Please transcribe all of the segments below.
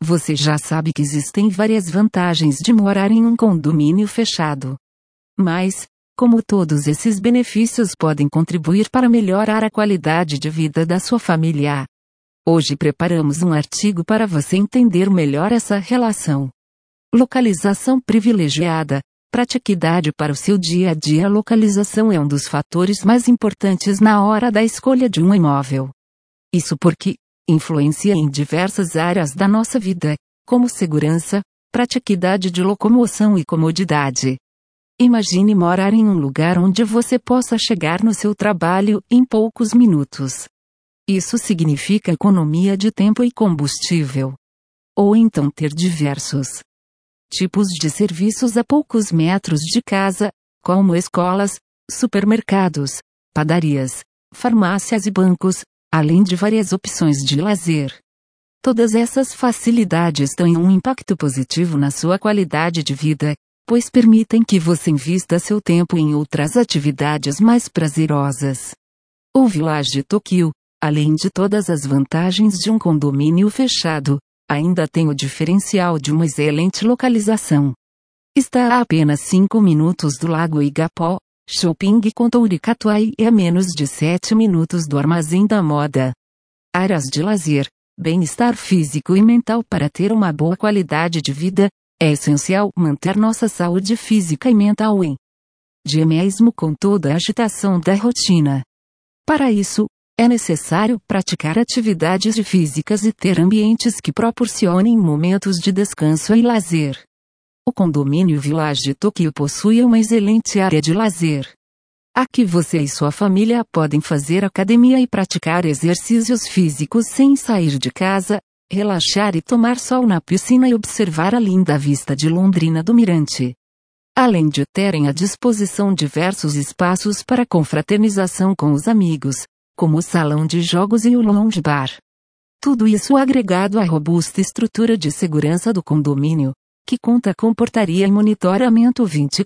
você já sabe que existem várias vantagens de morar em um condomínio fechado. Mas, como todos esses benefícios podem contribuir para melhorar a qualidade de vida da sua família? Hoje preparamos um artigo para você entender melhor essa relação. Localização privilegiada, praticidade para o seu dia a dia. A localização é um dos fatores mais importantes na hora da escolha de um imóvel. Isso porque influencia em diversas áreas da nossa vida, como segurança, praticidade de locomoção e comodidade. Imagine morar em um lugar onde você possa chegar no seu trabalho em poucos minutos. Isso significa economia de tempo e combustível. Ou então ter diversos tipos de serviços a poucos metros de casa, como escolas, supermercados, padarias, farmácias e bancos, além de várias opções de lazer. Todas essas facilidades têm um impacto positivo na sua qualidade de vida, pois permitem que você invista seu tempo em outras atividades mais prazerosas. O Village Tokyo, além de todas as vantagens de um condomínio fechado, ainda tem o diferencial de uma excelente localização. Está a apenas 5 minutos do Lago Igapó, Shopping Contouri Catuai e a menos de 7 minutos do Armazém da Moda. Áreas de lazer, bem-estar físico e mental. Para ter uma boa qualidade de vida, é essencial manter nossa saúde física e mental em dia mesmo com toda a agitação da rotina. Para isso, é necessário praticar atividades físicas e ter ambientes que proporcionem momentos de descanso e lazer. O condomínio Village Tokyo possui uma excelente área de lazer. Aqui você e sua família podem fazer academia e praticar exercícios físicos sem sair de casa, relaxar e tomar sol na piscina e observar a linda vista de Londrina do Mirante. Além de terem à disposição diversos espaços para confraternização com os amigos, como o salão de jogos e o lounge bar. Tudo isso agregado à robusta estrutura de segurança do condomínio, que conta com portaria e monitoramento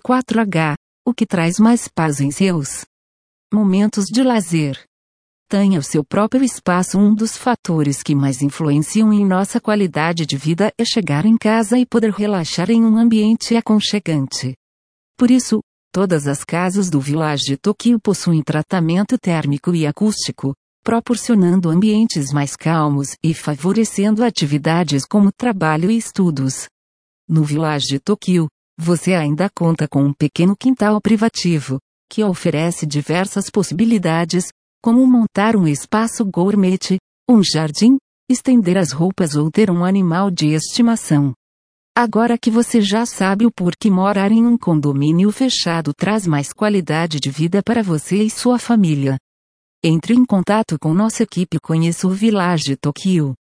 24H, o que traz mais paz em seus momentos de lazer. Tenha o seu próprio espaço. Um dos fatores que mais influenciam em nossa qualidade de vida é chegar em casa e poder relaxar em um ambiente aconchegante. Por isso, todas as casas do Village Tokyo possuem tratamento térmico e acústico, proporcionando ambientes mais calmos e favorecendo atividades como trabalho e estudos. No Village Tokyo, você ainda conta com um pequeno quintal privativo, que oferece diversas possibilidades, como montar um espaço gourmet, um jardim, estender as roupas ou ter um animal de estimação. Agora que você já sabe o porquê morar em um condomínio fechado traz mais qualidade de vida para você e sua família, entre em contato com nossa equipe e conheça o Village Tokyo.